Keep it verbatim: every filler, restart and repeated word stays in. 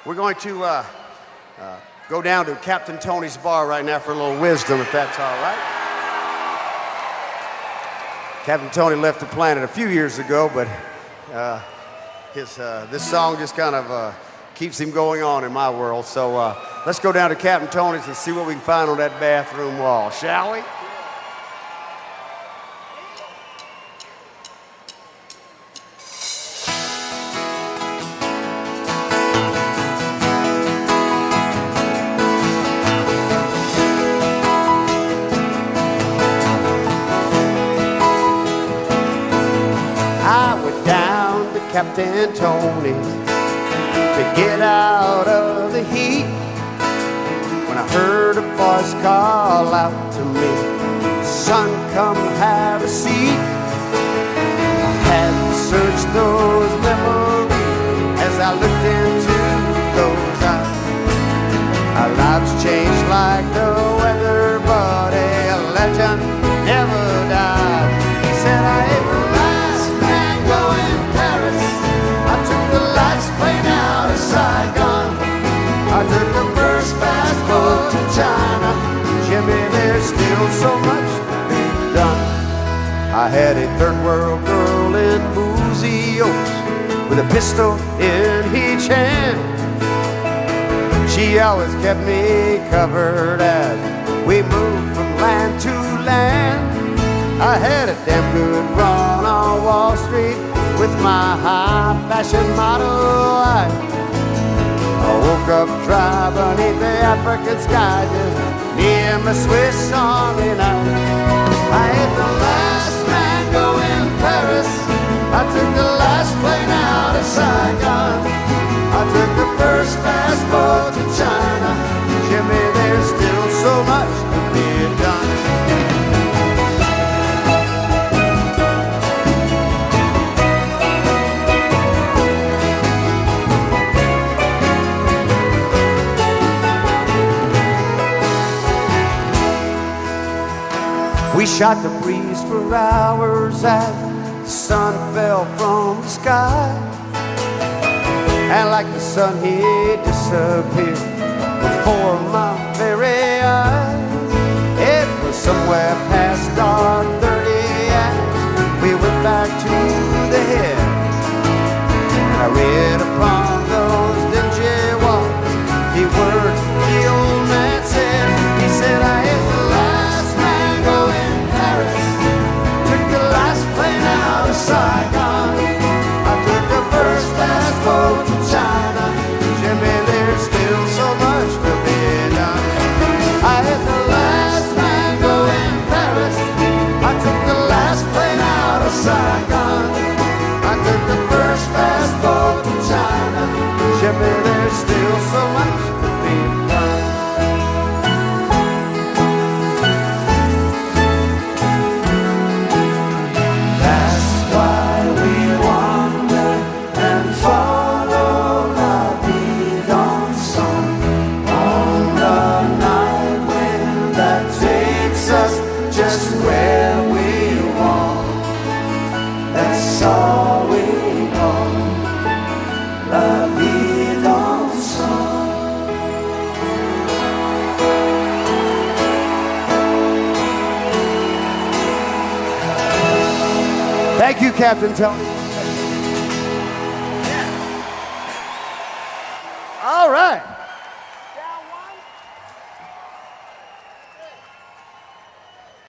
We're going to uh, uh, go down to Captain Tony's bar right now for a little wisdom, if that's all right. Captain Tony left the planet a few years ago, but uh, his, uh, this song just kind of uh, keeps him going on in my world. So uh, let's go down to Captain Tony's and see what we can find on that bathroom wall, shall we? Captain Tony's to get out of the heat when I heard a voice call out to me, son, come have a seat. I had to search those memories as I looked into those eyes. Our lives changed like the weather, but a legend never died. He said, I ain't the last man going Paris. I took the last plane out of Saigon. I took the first fast boat to China. Jimmy, there's still so much to be done. I had a third world girl in Boozy Oaks with a pistol in each hand. She always kept me covered as we moved from land to land. I had a damn good run on Wall Street with my high-fashion Model I. I woke up dry beneath the African sky, just near my Swiss Army knife. I ain't the last man going Paris. I took the last plane out of Saigon. I took the first fast boat to China. Jimmy, there's still so much to be done. We shot the breeze for hours as the sun fell from the sky. And like the sun, he disappeared before my very eyes. It was somewhere past dark thirty as we went back to the head. And I read upon those dingy walls the words the old man said. He said, I am the last man going Paris. Took the last plane out of Saigon. I took the first fast boat to China. Jimmy, there's still so much to be done. I am the last man going Paris. I took the last plane out of Saigon. I took the first fast boat to China. Jimmy, there's still so much to be done. Thank you, Captain Tony. Yeah. All right.